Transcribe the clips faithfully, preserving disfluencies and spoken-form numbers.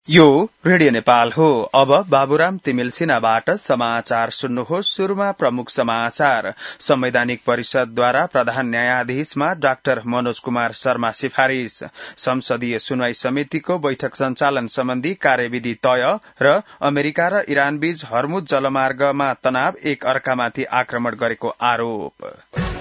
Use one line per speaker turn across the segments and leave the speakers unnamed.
यो रेडियो नेपाल हो। अब बाबुराम तिमिल सिन्हाबाट समाचार सुन्नुहोस्। शुरूमा प्रमुख समाचार। संवैधानिक परिषदद्वारा प्रधान न्यायाधीशमा डाक्टर मनोज कुमार शर्मा सिफारिश। संसदीय सुनवाई समितिको बैठक सञ्चालन सम्बन्धी कार्यविधि तय र अमेरिका र इरान बीच हर्मुज जलमार्गमा तनाव, एक अर्कामाथि आक्रमण गरेको आरोप।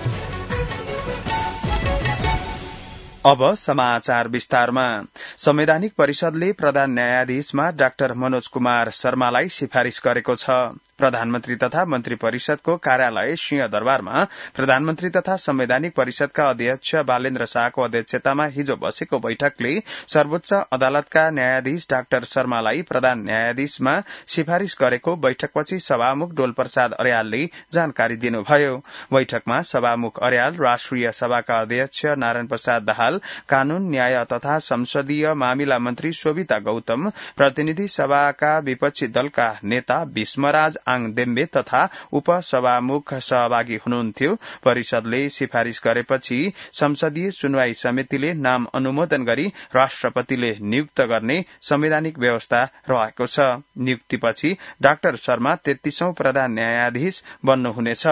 अब समाचार विस्तारमा। संवैधानिक परिषदले प्रधान न्यायाधीशमा डाक्टर मनोज कुमार शर्मालाई सिफारिश गरेको छ। प्रधानमन्त्री तथा मन्त्री परिषदको कार्यालय सिंहदरबारमा प्रधानमन्त्री तथा संवैधानिक परिषदका अध्यक्ष बालेन्द्र शाहको अध्यक्षतामा हिजो बसेको बैठकले सर्वोच्च अदालतका न्यायाधीश डाक्टर शर्मालाई प्रधान न्यायाधीशमा सिफारिश गरेको बैठकपछि सभामुख डोलप्रसाद अर्यालले जानकारी दिनुभयो। बैठकमा सभामुख अर्याल, राष्ट्रिय सभाका अध्यक्ष नारायण प्रसाद दाहाल, कानून, न्याय तथा संसदीय मामिला मन्त्री शोभिता गौतम, प्रतिनिधि सभाका विपक्षी दलका नेता भीष्मराज आङदेम्बे तथा उपसभामुख सहभागी हुनुहुन्थ्यो। परिषदले सिफारिश गरेपछि संसदीय सुनवाई समितिले नाम अनुमोदन गरी राष्ट्रपतिले नियुक्त गर्ने संवैधानिक व्यवस्था रहेको छ। नियुक्तिपछि डाक्टर शर्मा तेत्तीसौं प्रधान न्यायाधीश बन्नुहुनेछ।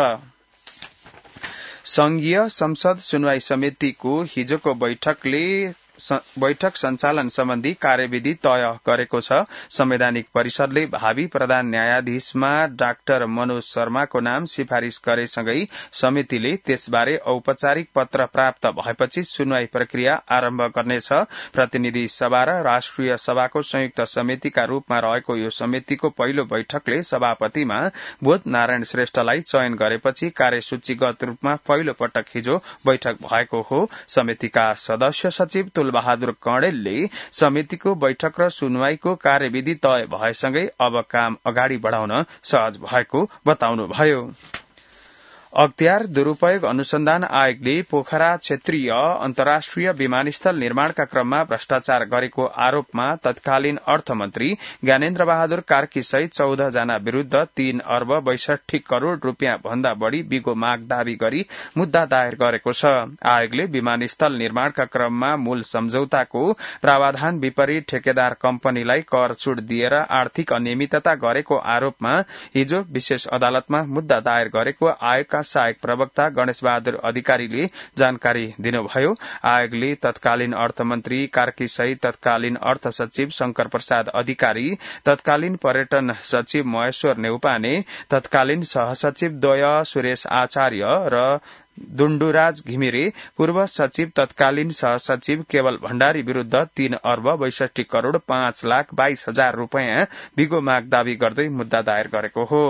संघीय संसद सुनवाई समितिको हिजोको बैठकले बैठक सञ्चालन सम्बन्धी कार्यविधि तय गरेको छ। संवैधानिक परिषदले भावी प्रधान न्यायाधीशमा डाक्टर मनोज शर्माको नाम सिफारिश गरेसँगै समितिले त्यसबारे औपचारिक पत्र प्राप्त भएपछि सुनवाई प्रक्रिया आरम्भ गर्नेछ। प्रतिनिधि सभा र राष्ट्रिय सभाको संयुक्त समितिका रूपमा रहेको यो समितिको पहिलो बैठकले सभापतिमा बोध नारायण श्रेष्ठलाई चयन गरेपछि कार्यसूचीगत रूपमा पहिलो पटक हिजो बैठक भएको हो। समितिका सदस्य सचिव बहादुर कणेलले समितिको बैठक र सुनवाईको कार्यविधि तय भएसँगै अब काम अगाडि बढ़ाउन सहज भएको बताउनुभयो। अख्तियार दुरूपयोग अनुसन्धान आयोगले पोखरा क्षेत्रीय अन्तर्राष्ट्रिय विमानस्थल निर्माणका क्रममा भ्रष्टाचार गरेको आरोपमा तत्कालीन अर्थमन्त्री ज्ञानेन्द्र बहादुर कार्की सहित चौध जना विरूद्ध तीन अर्ब बैसठी करोड़ रूपियाँ भन्दा बढ़ी बिगो माग दावी गरी मुद्दा दायर गरेको छ। आयोगले विमानस्थल निर्माणका क्रममा मूल सम्झौताको प्रावधान विपरीत ठेकेदार कम्पनीलाई कर छूट दिएर आर्थिक अनियमितता गरेको आरोपमा हिजो विशेष अदालतमा मुद्दा दायर गरेको आयोगका सहायक प्रवक्ता गणेश बहादुर अधिकारीले जानकारी दिनुभयो। आयोगले तत्कालीन अर्थमन्त्री कार्की सहित तत्कालीन अर्थ सचिव शंकर प्रसाद अधिकारी, तत्कालीन पर्यटन सचिव महेश्वर नेउपाने, तत्कालीन सहसचिव द्वय सुरेश आचार्य र दुण्डुराज घिमिरे, पूर्व सचिव तत्कालीन सहसचिव केवल भण्डारी विरूद्ध तीन अर्ब बैसठी करोड़ पाँच लाख बाइस हजार रूपियाँ बिगो माग दावी गर्दै मुद्दा दायर गरेको हो।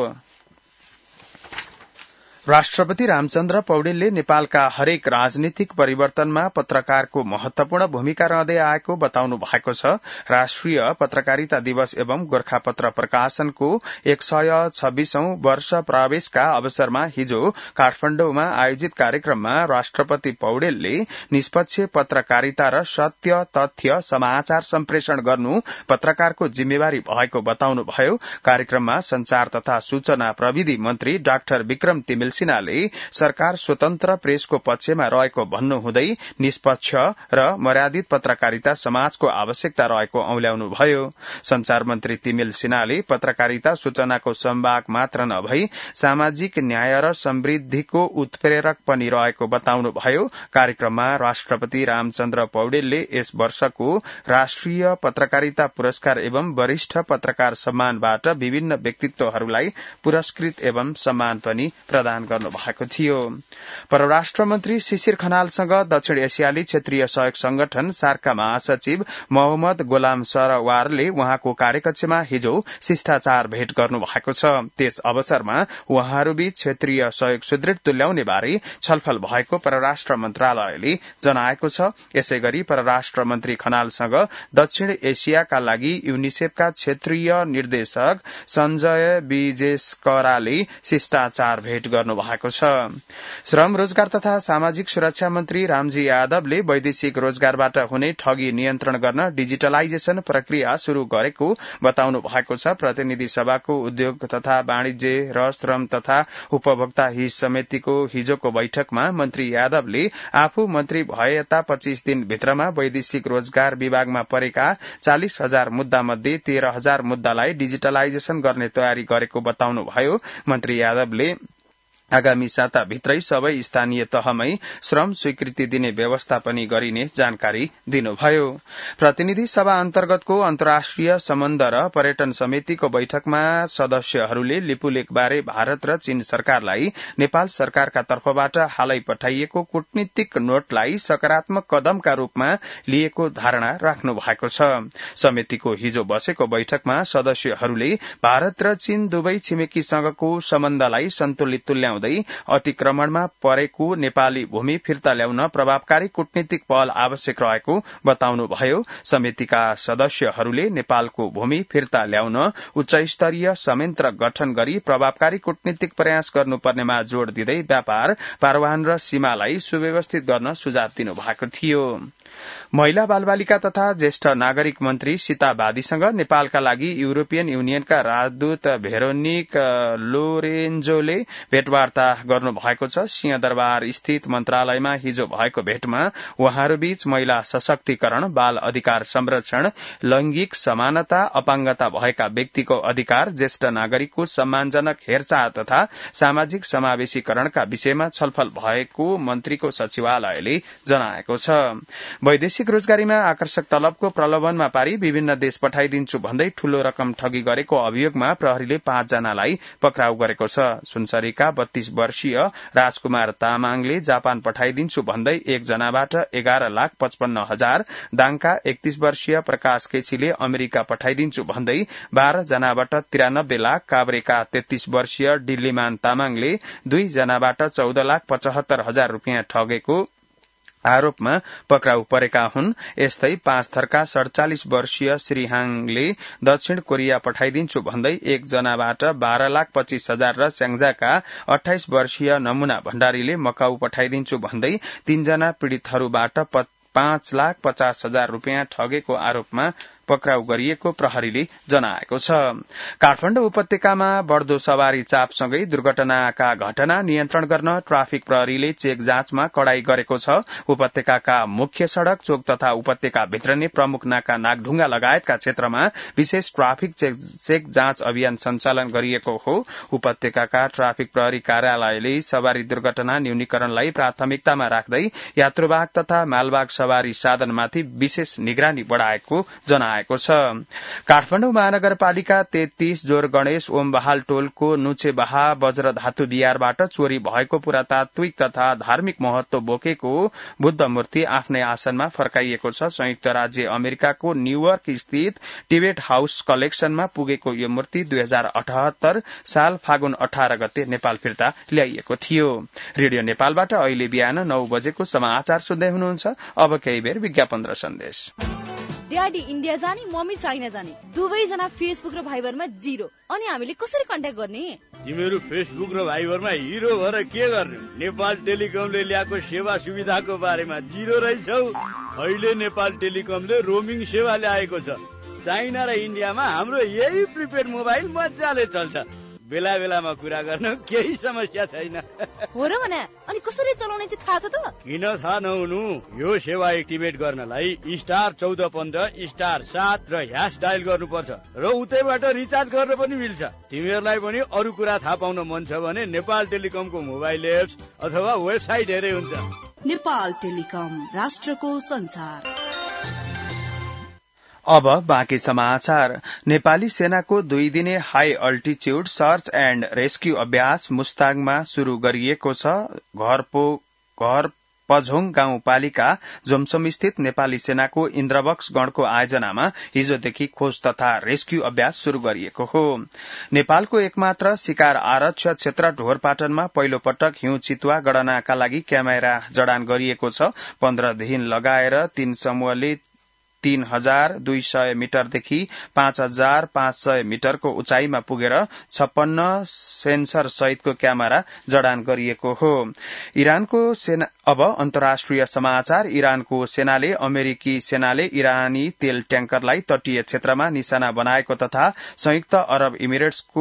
राष्ट्रपति रामचन्द्र पौडेलले नेपालका हरेक राजनीतिक परिवर्तनमा पत्रकारको महत्वपूर्ण भूमिका रहँदै आएको बताउनु भएको छ। राष्ट्रिय पत्रकारिता दिवस एवं गोरखापत्र प्रकाशनको एक सय छब्बीसौं वर्ष प्रवेशका अवसरमा हिजो काठमाडौँमा आयोजित कार्यक्रममा राष्ट्रपति पौडेलले निष्पक्ष पत्रकारिता र सत्य तथ्य समाचार सम्प्रेषण गर्नु पत्रकारको जिम्मेवारी भएको बताउनुभयो। कार्यक्रममा संचार तथा सूचना प्रविधि मन्त्री डाक्टर विक्रम तिमिल सिन्हाले सरकार स्वतन्त्र प्रेसको पक्षमा रहेको भन्नुहुँदै निष्पक्ष र मर्यादित पत्रकारिता समाजको आवश्यकता रहेको औल्याउनुभयो। संचार मन्त्री तिमिल सिन्हाले पत्रकारिता सूचनाको सम्वाद मात्र नभई सामाजिक न्याय र समृद्धिको उत्प्रेरक पनि रहेको बताउनुभयो। कार्यक्रममा राष्ट्रपति रामचन्द्र पौडेलले यस वर्षको राष्ट्रिय पत्रकारिता पुरस्कार एवं वरिष्ठ पत्रकार सम्मानबाट विभिन्न व्यक्तित्वहरूलाई पुरस्कृत एवं सम्मान पनि प्रदान गर्नु भएको थियो। परराष्ट्र मन्त्री शिशिर खनालसँग दक्षिण एसियाली क्षेत्रीय सहयोग संगठन सार्कका महासचिव मोहम्मद गोलाम सरवारले उहाँको कार्यकक्षमा हिजो शिष्टाचार भेट गर्नु भएको छ। त्यस अवसरमा उहाँहरूबीच क्षेत्रीय सहयोग सुदृढ़ तुल्याउने बारे छलफल भएको परराष्ट्र मन्त्रालयले जनाएको छ। यसै गरी परराष्ट्र मन्त्री खनालसँग दक्षिण एसियाका लागि युनिसेफका क्षेत्रीय निर्देशक संजय विजेशकराले शिष्टाचार भेट गर्नु गर्नु भएको छ। श्रम रोजगार तथा सामाजिक सुरक्षा मन्त्री रामजी यादवले वैदेशिक रोजगारबाट हुने ठगी नियन्त्रण गर्न डिजिटलाइजेशन प्रक्रिया शुरू गरेको बताउनु भएको छ। प्रतिनिधि सभाको उद्योग तथा वाणिज्य र श्रम तथा उपभोक्ता हित समितिको हिजोको बैठकमा मन्त्री यादवले आफू मन्त्री भए यता पच्चीस दिन भित्रमा वैदेशिक रोजगार विभागमा परेका चालिस हजार मुद्दा मध्ये तेह्र हजार मुद्दालाई डिजिटलाइजेशन गर्ने तयारी गरेको बताउनुभयो। मन्त्री यादवले आगामी साताभित्रै सबै स्थानीय तहमै श्रम स्वीकृति दिने व्यवस्था पनि गरिने जानकारी दिनुभयो। प्रतिनिधि सभा अन्तर्गतको अन्तर्राष्ट्रिय सम्बन्ध र पर्यटन समितिको बैठकमा सदस्यहरूले लिपुलेखबारे भारत र चीन सरकारलाई नेपाल सरकारका तर्फबाट हालै पठाइएको कूटनीतिक नोटलाई सकारात्मक कदमका रूपमा लिएको धारणा राख्नु भएको छ। समितिको हिजो बसेको बैठकमा सदस्यहरूले भारत र चीन दुवै छिमेकीसँगको सम्बन्धलाई सन्तुलित तुल्याउँदै अतिक्रमणमा परेको नेपाली भूमि फिर्ता ल्याउन प्रभावकारी कूटनीतिक पहल आवश्यक रहेको बताउनुभयो। समितिका सदस्यहरूले नेपालको भूमि फिर्ता ल्याउन उच्च स्तरीय संयन्त्र गठन गरी प्रभावकारी कूटनीतिक प्रयास गर्नुपर्नेमा जोड़ दिँदै व्यापार परिवहन र सीमालाई सुव्यवस्थित गर्न सुझाव दिनु भएको थियो। महिला बालबालिका तथा ज्येष्ठ नागरिक मन्त्री सीता बादीसँग नेपालका लागि युरोपियन युनियनका राजदूत भेरोनिक लोरेन्जोले भेटवार्ता गर्नु भएको छ। सिंहदरबार स्थित मन्त्रालयमा हिजो भएको भेटमा उहाँहरूबीच महिला सशक्तिकरण, बाल अधिकार संरक्षण, लैंगिक समानता, अपाङ्गता भएका व्यक्तिको अधिकार, ज्येष्ठ नागरिकको सम्मानजनक हेरचाह तथा सामाजिक समावेशीकरणका विषयमा छलफल भएको मन्त्रीको सचिवालयले जनाएको छ। वैदेशिक रोजगारीमा आकर्षक तलबको प्रलोभनमा पारी विभिन्न देश पठाइदिन्छु भन्दै ठूलो रकम ठगी गरेको अभियोगमा प्रहरीले पाँचजनालाई पक्राउ गरेको छ। सुनसरीका बत्तीस वर्षीय राजकुमार तामाङले जापान पठाइदिन्छु भन्दै एकजनाबाट एघार लाख पचपन्न हजार, दाङका एकतीस वर्षीय प्रकाश केसीले अमेरिका पठाइदिन्छु भन्दै बाह्र जनाबाट तिरानब्बे लाख, काभ्रेका तेत्तीस वर्षीय डिल्लीमान तामाङले दुई जनाबाट चौध लाख पचहत्तर हजार रूपियाँ ठगेको आरोपमा पक्राउ परेका हुन्। यस्तै पाँच थरका सड़चालिस वर्षीय श्रीहाङले दक्षिण कोरिया पठाइदिन्छु भन्दै एक जनाबाट बाह्र लाख पच्चीस हजार र स्याङ्जाका अठाइस वर्षीय नमुना भण्डारीले मकाउ पठाइदिन्छु भन्दै तीनजना पीड़ितहरूबाट पाँच लाख पचास हजार रूपियाँ ठगेको आरोपमा पक्राउ गरिएको प्रहरीले जनाएको छ। काठमाडौँ उपत्यकामा बढ़दो सवारी चापसँगै दुर्घटनाका घटना नियन्त्रण गर्न ट्राफिक प्रहरीले चेक जाँचमा कड़ाई गरेको छ। उपत्यकाका मुख्य सड़क, चोक तथा उपत्यका भित्र नै प्रमुख नाका, नागढुंगा लगायतका क्षेत्रमा विशेष ट्राफिक चेक जाँच अभियान सञ्चालन गरिएको हो। उपत्यकाका ट्राफिक प्रहरी कार्यालयले सवारी दुर्घटना न्यूनीकरणलाई प्राथमिकतामा राख्दै यात्रुवाहक तथा मालवाहक सवारी साधनमाथि विशेष निगरानी बढ़ाएको जनाएको छ। काठमाडौँ महानगरपालिका तेत्तीस जोर गणेश ओम बहाल टोलको नुचेबाहा वज्र धातु बिहारबाट चोरी भएको पुरातात्विक तथा धार्मिक महत्व बोकेको बुद्ध मूर्ति आफ्नै आसनमा फर्काइएको छ। संयुक्त राज्य अमेरिकाको न्यूयोर्क स्थित टिबेट हाउस कलेक्सनमा पुगेको यो मूर्ति दुई हजार अठहत्तर साल फागुन अठार गते नेपाल फिर्ता ल्याइएको थियो। रेडियो नेपालबाट अहिले बिहान नौ बजेको समाचार सुन्दै हुनुहुन्छ। अब केही बेर विज्ञापन र सन्देश।
ड्याडी इन्डिया जाने, मम्मी चाइना जाने, दुवैजना फेसबुक र भाइबरमा जिरो। अनि हामीले कसरी कन्ट्याक्ट गर्ने?
तिमीहरू फेसबुक र भाइबरमा हिरो भएर के गर्ने? नेपाल टेलिकमले ल्याएको सेवा सुविधाको बारेमा जिरो रहेछौ। अहिले नेपाल टेलिकमले रोमिङ सेवा ल्याएको छ। चाइना र इन्डियामा हाम्रो यही प्रिपेड मोबाइल मजाले चल्छ। बेला बेलामा कुरा गर्न केही समस्या छैन।
हो र भने अनि कसरी चलाउने चाहिँ थाहा छ त?
किन थाहा नहुनु? यो सेवा एक्टिभेट गर्नलाई स्टार चौध पन्ध्र स्टार सात र ह्यास डायल गर्नुपर्छ र उतैबाट रिचार्ज गर्न पनि मिल्छ। तिमीहरूलाई पनि अरू कुरा थाहा पाउन मन छ भने नेपाल टेलिकमको मोबाइल एप्स अथवा वेबसाइट हेरे हुन्छ।
नेपाल टेलिकम, राष्ट्रको संचार।
अब बाँकी समाचार। नेपाली सेनाको दुई दिने high altitude search and rescue अभ्यास मुस्ताङमा शुरू गरिएको छ। घरपो घर पझोङ गाउँपालिका जोमसोम स्थित नेपाली सेनाको इन्द्रवक्स गणको आयोजनामा हिजोदेखि खोज तथा रेस्क्यू अभ्यास शुरू गरिएको हो। नेपालको एकमात्र शिकार आरक्ष क्षेत्र ढोरपाटनमा पहिलो पटक हिउँ चितुवा गणनाका लागि क्यामेरा जडान गरिएको छ। पन्ध्र दिन लगाएर तीन समूहले तीन हजार दुई सय मिटरदेखि पाँच हजार पाँच सय मिटरको उचाइमा पुगेर छप्पन्न सेन्सर सहितको क्यामेरा जडान गरिएको हो। इरानको सेना अब अन्तर्राष्ट्रिय समाचार। इरानको सेनाले अमेरिकी सेनाले इरानी तेल ट्याङ्करलाई तटीय क्षेत्रमा निशाना बनाएको तथा संयुक्त अरब इमिरेट्सको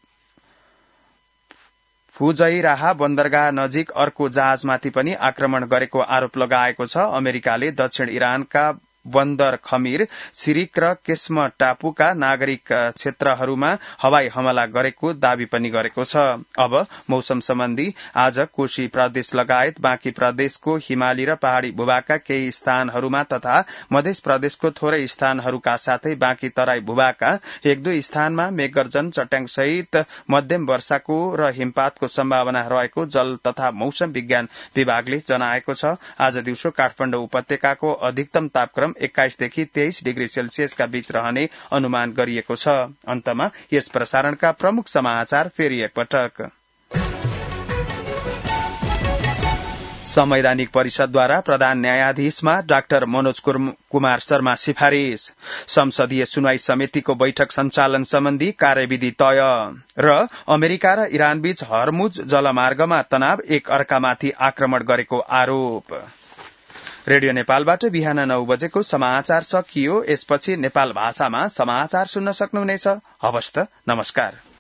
फुजैराहा बन्दरगाह नजिक अर्को जहाजमाथि पनि आक्रमण गरेको आरोप लगाएको छ। अमेरिकाले दक्षिण इरानका बन्दर खमीर, सिरिक र केस्म टापुका नागरिक क्षेत्रहरूमा हवाई हमला गरेको दावी पनि गरेको छ। अब मौसम सम्बन्धी आज कोशी प्रदेश लगायत बाँकी प्रदेशको हिमाली र पहाड़ी भूभागका केही स्थानहरूमा तथा मध्य प्रदेशको थोरै स्थानहरूका साथै बाँकी तराई भूभागका एक दुई स्थानमा मेघगर्जन, चट्याङसहित मध्यम वर्षाको र हिमपातको सम्भावना रहेको जल तथा मौसम विज्ञान विभागले जनाएको छ। आज दिउँसो काठमाडौँ उपत्यकाको अधिकतम तापक्रम एक्काइसदेखि तेइस डिग्री सेल्सियसका बीच रहने अनुमान गरिएको छ। अन्तमा यस प्रसारणका प्रमुख समाचार फेरि एकपटक। संवैधानिक परिषदद्वारा प्रधान न्यायाधीशमा डाक्टर मनोज कुमार शर्मा सिफारिश। संसदीय सुनवाई समितिको बैठक सञ्चालन सम्बन्धी कार्यविधि तय र अमेरिका र इरानबीच हर्मुज जलमार्गमा तनाव, एक अर्कामाथि आक्रमण गरेको आरोप। रेडियो नेपालबाट बिहान नौ बजेको समाचार सकियो। यसपछि नेपाल भाषामा समाचार सुन्न सक्नुहुनेछ। हवस् त, नमस्कार।